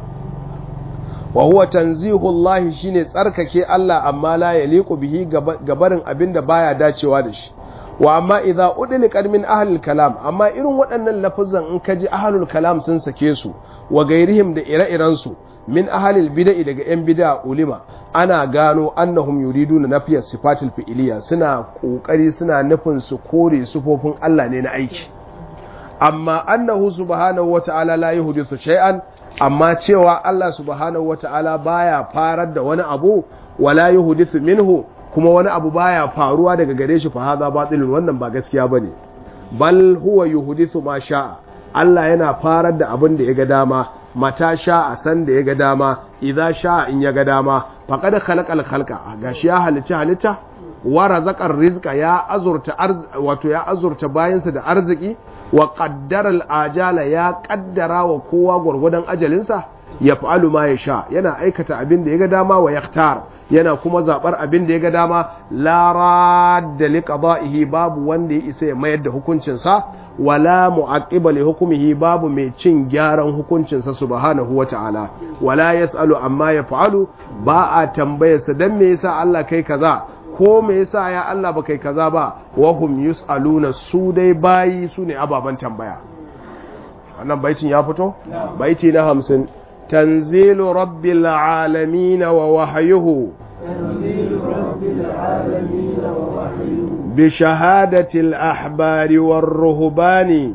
A: wa huwa tanzihu Allah shine tsarkake Allah amma la yaliqu bihi gabarin abinda baya dacewa da shi wa amma idza udliqat min ahli kalam amma irin waɗannan lafazan in kaji ahlul kalam sun sake su wa gairihim da ire-iren su min ahlil bid'i daga yan bid'a ulima ana gano annahum yuriduna nafiya sifatil fi'liya suna kokari suna nufin su kore sufofin Allah ne na aiki amma annahu subhanahu wata'ala la yuhdithu shay'an amma cewa Allah subhanahu wata'ala baya farar da wani abu wala yuhdithu minhu kuma wani abu baya faruwa daga gare shi fa hadha batilun wannan ba gaskiya bane bal huwa yuhdithu ma sha'a Allah yana farar da abin da yaga dama mata sha'a san da yaga dama idza sha'a in yaga dama faqad khalaqal khalqa gashi ya halitta halitta wa razaqar rizqa ya azurta wato ya azurta bayansa da arziki wa qaddara al ajala ya kaddara wa kowa gurgudan ajalinsa ya fa'alu ma ya sha yana aikata abin da ya ga dama wa yaktar yana kuma zabar abin da ya ga dama la radda li qada'ihi babu wanda ya isa ya mayar da hukuncinsa wala mu'aqqiba li hukmihi babu mai cin gyaran hukuncinsa subhanahu wata'ala wala yasalu amma yaf'alu ba a tambayarsa dan me yasa Allah kai kaza ko me yasa ya Allah ba kai kaza ba wa hum yusaluna su dai bayi su ne ababan tambaya wannan baitin ya fito baiti na 50 تنزيل رب العالمين ووحيه بشهادة الأحبار والرهبان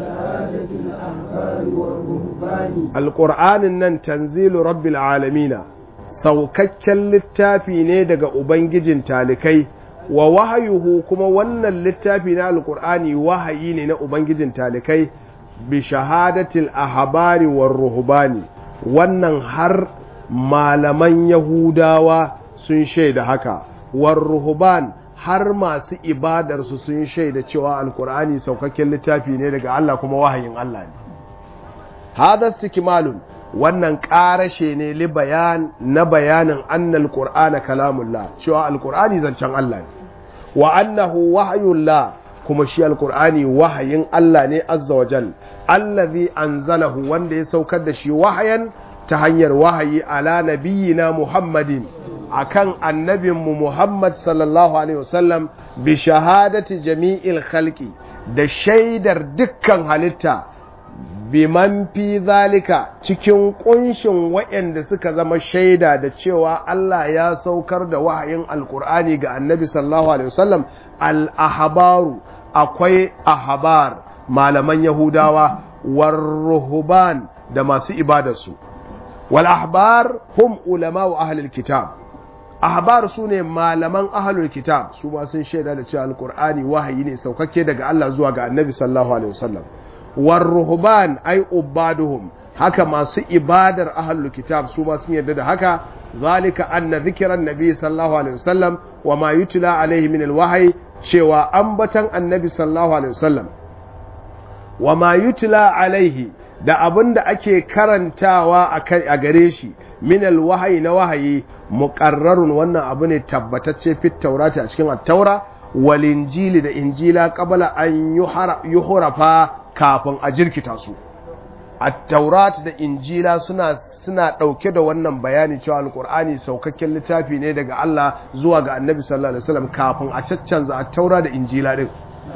A: القرآن نن تنزيل رب العالمين saukakken littafi ne daga Ubangijin talikai wa wahayuhu kuma wannan littafi na alkur'ani wahayi ne na Ubangijin talikai bi shahadatil ahbari war ruhbani wannan har malaman Yahudawa sun shaida haka war ruhban har masu ibadarsu sun shaida cewa alkur'ani saukakken littafi ne daga Allah kuma wahayin Allah ne hada istikmalun wannan ƙarashe ne li bayan na bayanin annal qur'ana kalamullah cewa alqur'ani zancen Allah ne wa annahu wahyullah kuma shi alqur'ani wahayin Allah ne azza wa jal allazi anzalahu wanda ya saukar da shi wahayan ta hanyar wahayi ala nabiyyina muhammadin akan annabinmu muhammad sallallahu alaihi wasallam bi shahadati jami'il khalqi da shaidar dukkan halitta biman fi zalika cikin kunshin waɗanda suka zama shaida da cewa Allah ya saukar da wahayin alkur'ani ga annabi sallallahu alaihi wasallam al-ahbaru akwai ahbar malaman yahudawa war ruhban da masu ibadarsu wal ahbar hum ulama wa ahlul kitab ahbar sune malaman ahlul kitab su ma sun shaida da cewa alkur'ani wahayi ne saukakke daga Allah zuwa ga annabi sallallahu alaihi wasallam warruhban ay ubaduhum haka masu ibadar ahlul kitab su ma sun yarda da haka zalika anna dhikran nabi sallallahu alaihi wasallam wa ma yutla alaihi min alwahyi cewa ambatan annabi sallallahu alaihi wasallam wa ma yutla alaihi da abinda ake karantawa a gare shi min alwahyi na wahayi muqarrarun wannan abu ne tabbatacce fit taurati a cikin at-taura wal injili da injila qabla an yuhrafa kafin a jirkita su at-taurat da injila suna dauke da wannan bayani cewa alqur'ani saukakken littafi ne daga Allah zuwa ga annabi sallallahu alaihi wasallam kafin a caccanza at-taura da injila din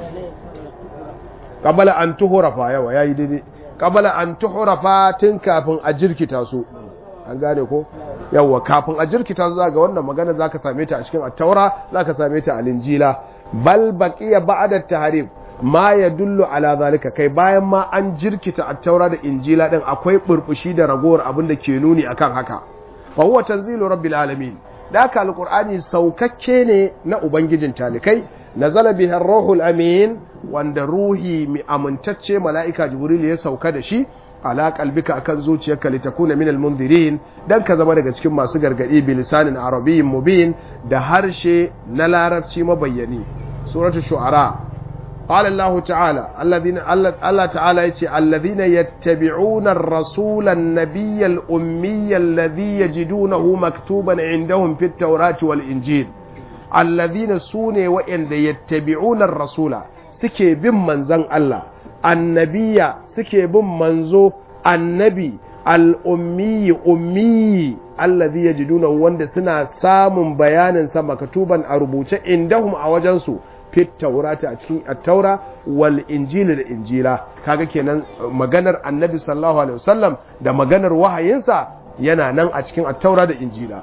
A: qabla an tuhrafa yawa yayi daidai qabla an tuhrafa tun kafin a jirkita su an gane ko yawa kafin a jirkita su ga wannan magana zaka same ta a cikin at-taura zaka same ta a injila bal baqiya ba'da at-tahrif ma ya dullu ala zalika kai bayan ma an jirkita at-taura da injila din akwai burbushi da ragowar abin da ke nuni akan haka fa huwa tanzilu rabbil alamin daka alqur'ani saukakke ne na ubangijin talikai nazala bihi ar-ruhul amin wanda ruhi mi amintacce mala'ika jibril ya sauka da shi ala qalbika akan zuciyarka litakuna minal munzirin dan ka zama daga cikin masu gargadi bi lisanin arabiyyin mubin da harshe na larabci mabayyani suratul shu'ara قال الله تعالى الله تعالى يتي الذين يتبعون الرسول النبي الأمي الذي يجدونه مكتوبا عندهم في التوراة والإنجيل الذين سوني وإن يتبعون الرسول سكي بمنزن الله النبي سكي بمنزو النبي الأمي أمي الذي يجدونه وند سنا سام بيانا سما كتوبا أربوشا عندهم أوجنسو fit taurata a cikin at-taura wal injili da injila kaga kenan maganar annabi sallallahu alaihi wasallam da maganar wahayinsa yana nan a cikin at-taura da injila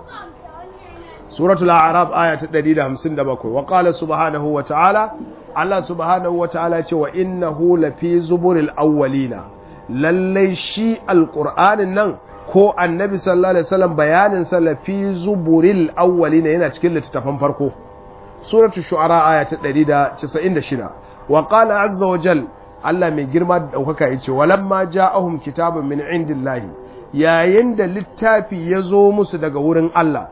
A: suratul a'raf aya ta 157 wa qala subhanahu wa ta'ala Allah subhanahu wa ta'ala ce wa innahu lafi zuburil awwalina lallai shi alqur'anin nan ko annabi sallallahu alaihi wasallam bayanin sa lafi zuburil awwalina yana cikin littafin farko suratul shu'ara aya ta 196 wa qala azza wa jal Allah mai girma da daukaka yace walamma ja'ahum kitabun min indillahi yayin da littafi ya zo musu daga wurin Allah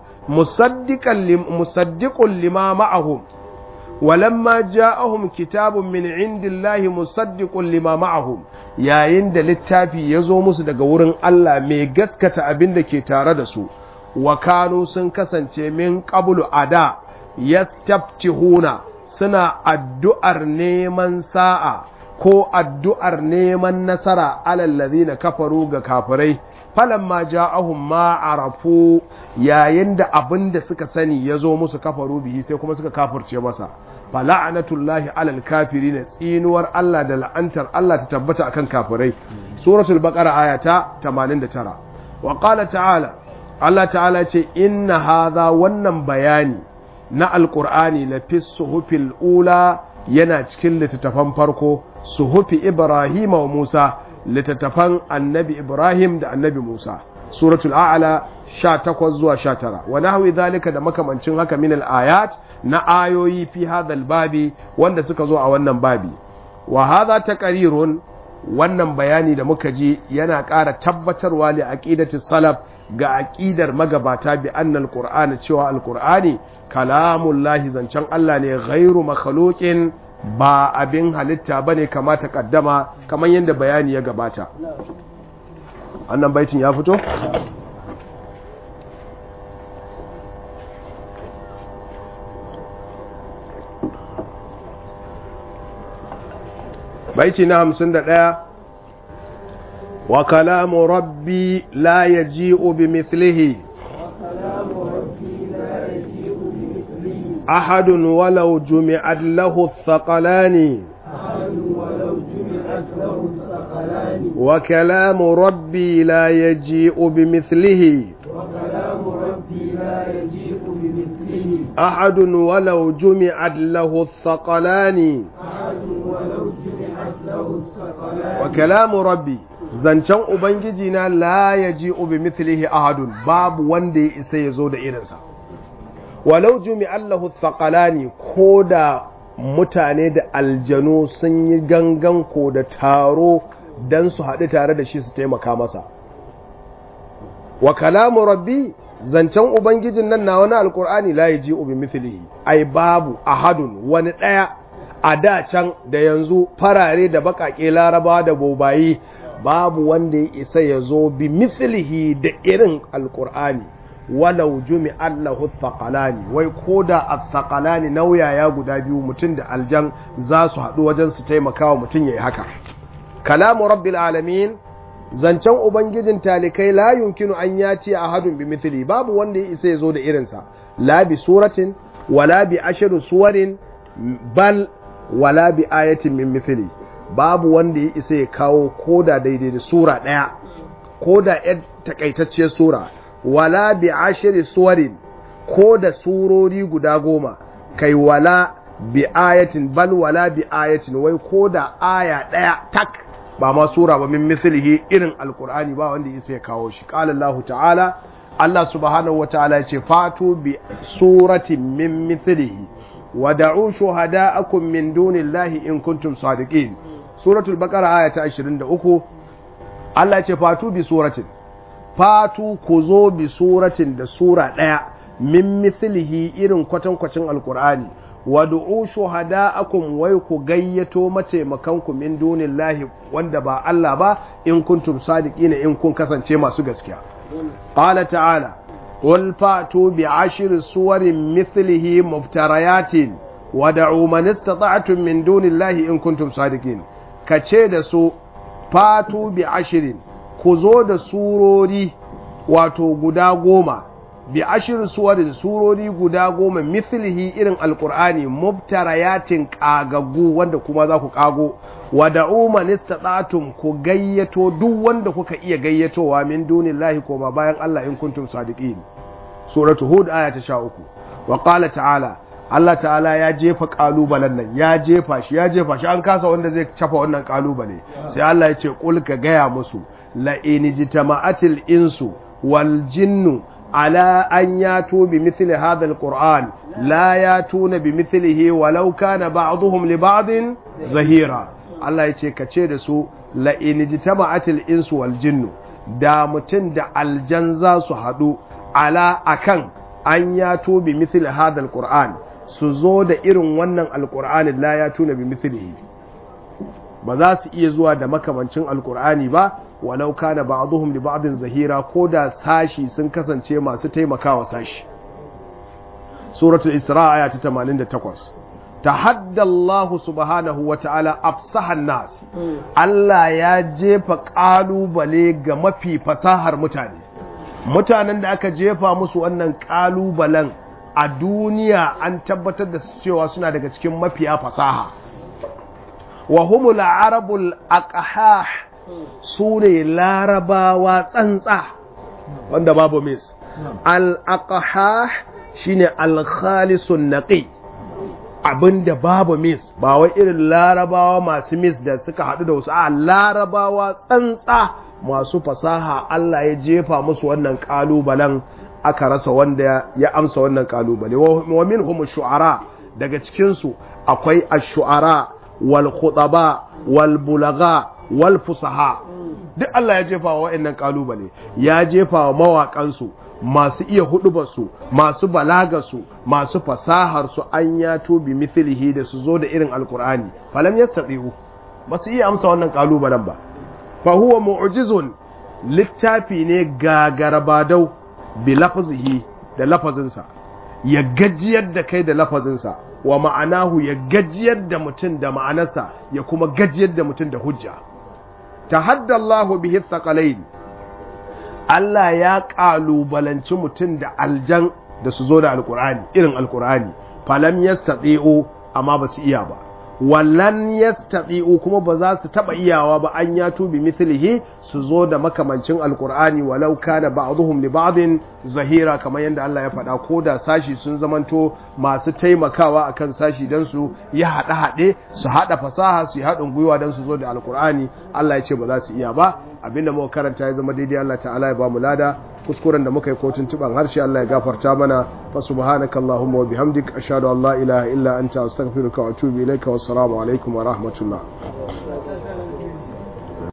A: musaddiqun lima ma'ahum walamma ja'ahum kitabun min indillahi musaddiqun lima ma'ahum yayin da littafi ya zo musu daga wurin Allah mai gaskata abin da ke tare da su wa kanu sun kasance min qablu ada yastaftihuna suna addu'ar neman sa'a ko addu'ar neman nasara alal ladina kafaru ga kafirai falamma ja'ahum ma arafu yayin da abinda suka sani yazo musu kafaru bihi sai kuma suka kafirce masa fala'natullahi alal kafirin tsinuwar Allah da la'antar Allah ta tabbata akan kafirai suratul baqara ayata 89 wa qala ta'ala Allah ta'ala ce inna hadha wannan bayani na alqur'ani la fi suhufil ula yana cikin littattafan farko suhufi Ibrahim wa Musa littattafan annabi Ibrahim da annabi Musa suratul a'la 18 zuwa 19 wa nahwi zalika da makamancin haka min al-ayat na ayoyi fi hadal babi wanda suka zo a wannan babi wa hadha taqrirun wannan bayani da muka ji yana ƙara tabbatarwa li aqidati salaf ga aqidar magabata bi annal qur'ana cewa al-qur'ani kalamullahi zancen Allah ne ghairu makhluqin ba abin halitta bane kama ta kaddama kamar yadda bayani ya gabata annan baitin ya fito baiti na 51 wa kalamu rabbi la yaji'u bimithlihi ahadun walau jumi'at lahu ath-thaqalani wa kalamu rabbi la yaji'u bimithlihi ahadun walau jumi'at lahu ath-thaqalani wa kalamu rabbi zancen ubangiji na la yaji'u bimithlihi ahadun babu wanda ya isa ya zo da irinsa walau jumi'a lahu thaqalani koda mutane da aljanu sun yi gangan ko da taro dan su haɗu tare da shi su taimaka masa wa kalamu rabbi zancen ubangijin nan na wani alkur'ani la yaji'u bimithlihi ai babu ahadun wani ɗaya a da can da yanzu farare da baƙaƙe laraba da bobayi babu wanda ya isa ya zo bi mislihi da irin alkur'ani walau jumi'an lahu thaqalani wai koda athaqalani nauyaya guda biyu mutum da aljan za su haɗu wajen su taimakawa mutum yayi haka kalamu rabbil alamin zancen ubangijin talikai la yumkinu an yati ahadun bi mithli babu wanda ya isa ya zo da irinsa la bi suratin wala bi ashru suwarin bal wala bi ayatin min mithli babu wanda ya isa ya kawo koda daidai da sura daya koda yar takaitacciyar sura wala bi ashri suwarin koda surori guda 10 kai wala bi ayatin bal wala bi ayatin wai koda aya daya tak ba ma sura ba min mithlihi irin alqur'ani ba wanda ya isa ya kawo shi qala Allah ta'ala Allah subhanahu wa ta'ala ya ce fatu bi suratin min mithlihi ودعوا شهداءكم من دون الله إن كنتم صادقين سورة البقرة آية 23 الله يقول فاتوا بسورة فاتوا كزو بسورة دا سورة من مثله إرن كتن كتن القرآن ودعوا شهداءكم ويكو غيتو متى مكانكم من دون الله واندبا الله با إن كنتم صادقين إن كن كسن تيما سجسكيا قال تعالى قل فأتوا بعشر صور مثله مفتريات ودعوا من استطعتم من دون الله إن كنتم صادقين كتشيد سو فأتوا بعشر كزود سوروري واتو قدا قوما بعشر صور سوروري قدا قوما مثله إرن القرآن مفتريات كاغو وند كما ذاكو كاغو wada'u man istata'tum ku gayyato duk wanda kuka iya gayyatowa min dunillahi koma bayan Allah in kuntum sadiqin suratu hud aya ta 13 wa qala ta'ala Allah ta'ala ya jefa kalubalen nan ya jefa shi an kasa wanda zai cafa wannan kalubale sai Allah ya ce qul ka gaya musu la in jitama'atil insu wal jinnu ala an yatu bi mithli hadha alquran la yatuna bi mithlihi walau kana ba'dhum li ba'din zahira Allah ya ce ka ce da su la'ini jitama'atil insu wal jinnu da mutum da aljan za su haɗu ala akan an ya bi mithli hadal qur'an su zo da irin wannan alqur'ani la ya tuna bi mithlihi ba za su iya zuwa da makamancin alqur'ani ba walau kana ba'dhum li ba'din zahira ko da sashi sun kasance masu taimakawa sashi suratul isra aya ta 88 tahadda Allah subhanahu wa ta'ala afsahan nas Allah ya jefa kalubale ga mafi fasahar mutanen da aka jefa musu wannan kalubalen a duniya an tabbatar da cewa suna daga cikin mafiya fasaha wa humul arabul aqhah sune larabawa tsantsa wanda babu mis al aqhah shine al-khalisun naqi, abinda babu mis, ba wai irin larabawa masu mis da suka haɗu da wasu, a larabawa tsantsa masu fasaha Allah ya jefa musu wannan kalubalen aka rasa wanda ya amsa wannan kalubale. Wa minhum shu'ara, daga cikin su akwai ash-shu'ara wal khutaba wal bulagha wal fusaha, duk Allah ya jefa wa wa'annan kalubale, ya jefa wa mawaƙan su, masu iya hudubarsu, masu balagarsu, masu fasaharsu, an ya tobi mithlihi da su zo da irin alkur'ani, falam yastati'u, ba su iya amsa wannan kalubalen ba. Fa huwa mu'jizun, littafi ne gagarabadau bi lafzihi, da lafazinsa, ya gajiyar da kai da lafazinsa, wa ma'anahu ya gajiyar da mutum da ma'anarsa, ya kuma gajiyar da mutum da hujja. Tahaddallahu bihi thaqalain, Allah ya ƙalubalanci mutum da aljan da su zo da alƙur'ani, irin alƙur'ani, falam yastati'u, amma ba su iya ba, wallan yastati'u, kuma ba za su taɓa iyawa ba, an ya tubi mithlihi, su zo da makamancin alƙur'ani, walau kana ba'dhum li ba'din zahira, kamar yadda Allah ya faɗa, ko da sashi sun zamanto masu taimakawa akan sashi dan su yi haɗe-haɗe, su haɗa fasaha, su yi haɗin gwiwa dan su zo da alƙur'ani. Allah ya ce ba za su iya ba. Abinda muka karanta ya zama daidai, Allah ta'ala ya ba mu lada, kuskuren da muka yi kotun tuban harshe Allah ya gafarta mana. Fa subhanaka allahumma wa bihamdik, ashhadu an la ilaha illa anta, astaghfiruka wa atubu ilayka, wa assalamu alaikum wa rahmatullah.